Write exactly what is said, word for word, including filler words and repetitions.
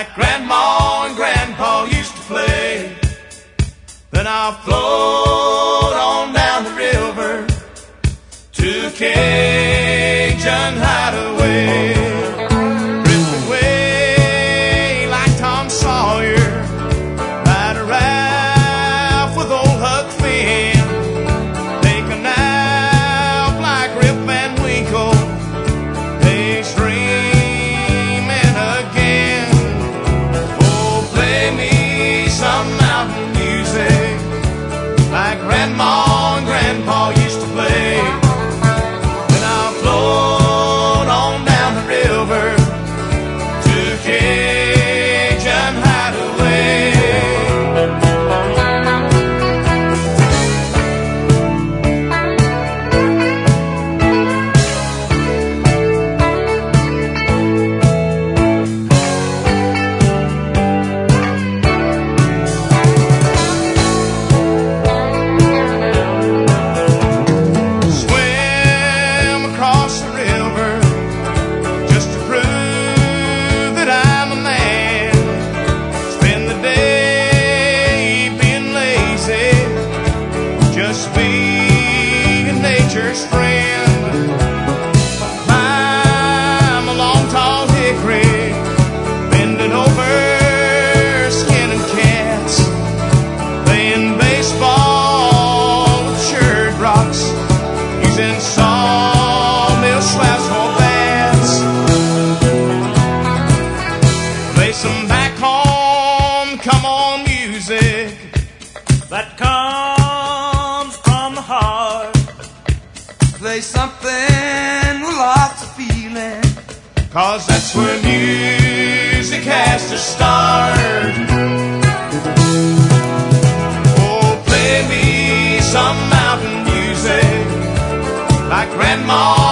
like Grandma and Grandpa used to play. Then I'll float on down the river to a Cajun hideaway. Drift away like Tom Sawyer, ride a raft with old Huck Finn, take a nap like Rip Van Winkle, days dreaming again. Oh, play me some mountain music like Grandma and Grandpa used to play. Then I'll float on down the river to Cajun hideaway. Swim across the river just to prove that I'm a man. Spend the day being lazy, just being nature's friend. Climb a long tall hickory, bending over, skinning cats, playing baseball with shirred rocks, using sawmill slabs for bats. Play some back home, come on music that comes from the heart. Play something with lots of feeling, 'cause that's where music has to start. Oh, play me some mountain music like Grandma